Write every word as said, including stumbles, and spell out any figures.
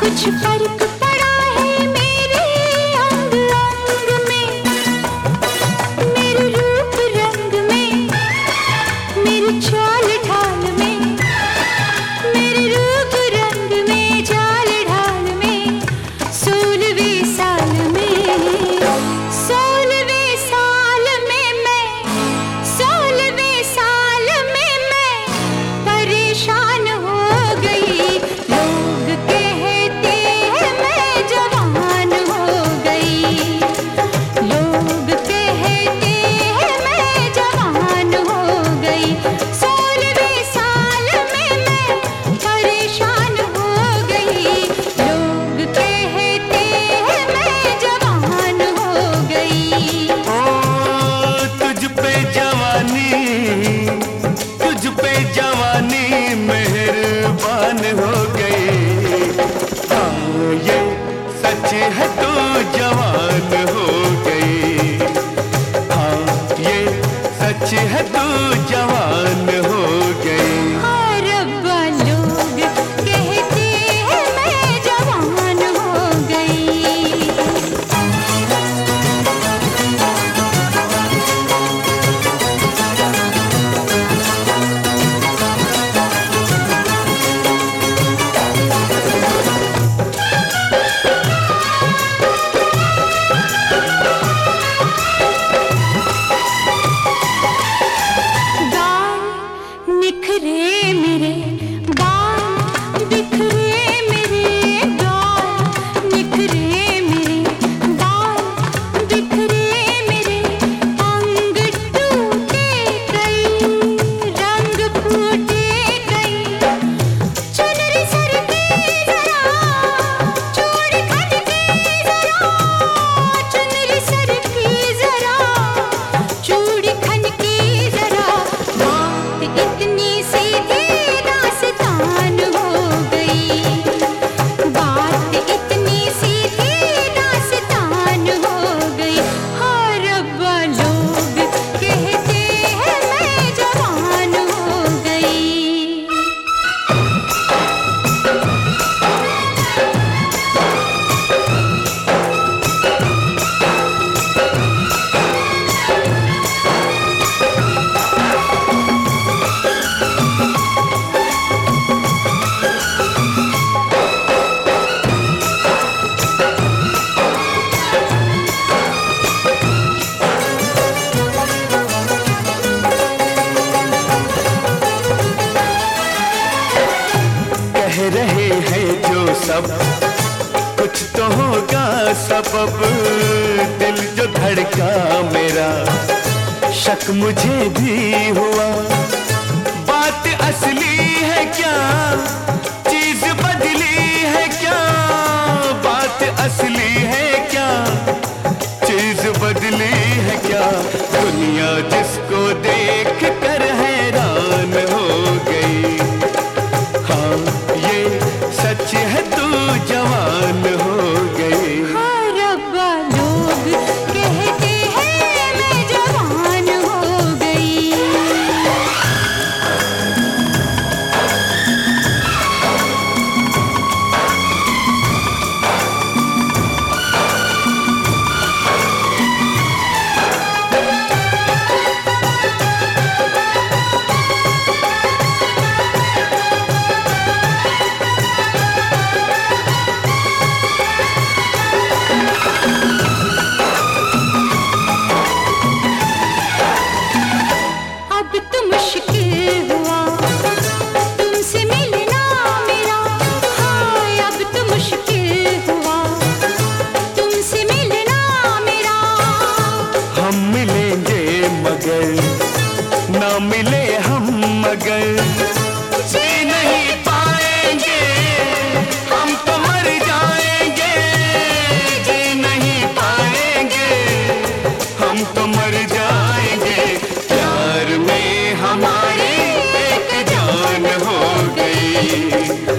कुछ फर्क पड़ा है मेरे अंग अंग में, मेरे रूप रंग में, मेरी चाल ढाल में, मेरे रूप रंग में, चाल ढाल में। सोलहवें साल में, सोलहवें साल में मैं, सोलहवें साल में मैं परेशान हो गई। लोग कहते हैं मैं जवान हो गई, लोग कहते हैं मैं जवान हो गई। सोलहवें साल में मैं परेशान हो गई, लोग कहते हैं मैं जवान हो गई। ओ तुझ पे जवानी, तुझ पे जवानी मेहरबान हो गई। हाँ ये सच है तू जवान हो गई, हाँ ये सच है तू जवान हो गई। हाँ रब्बा लोग कहते हैं मैं जवान हो गई। गाल निखरे मेरे, बाल बिखरे मेरे, गाल निखरे मेरे, बाल बिखरे मेरे। अंग टूटे कई, रंग फूटे कई, चुनरी सरकी जरा, चूड़ी खनकी जरा, चुनरी सरकी जरा, चूड़ी खनकी जरा। बात इतनी सीधी दास्तान हो गई, बात इतनी सीधी दास्तान हो गई। हाँ रब्बा लोग कहते हैं मैं जवान हो गई। कह रहे हैं जो सब कुछ तो होगा सबब, दिल जो धड़का मेरा शक मुझे भी हुआ। बात असली है क्या, चीज बदली है क्या, बात असली है क्या, चीज बदली है क्या। दुनिया जिसको देख कर हैरान हो गई, हाँ ये सच है तू जवान हो गई। हाँ रब्बा लोग कहते हैं मैं जवान हो गई। अब तो मुश्किल हुआ तुमसे मिलना मेरा, हाँ अब तो मुश्किल हुआ तुमसे मिलना मेरा। हम मिलेंगे मगर ना मिले हम मगर जी नहीं पाएंगे, हम तो मर जाएंगे। जी नहीं पाएंगे, हम तो मर जाएंगे। प्यार में हमारी एक जान हो गई।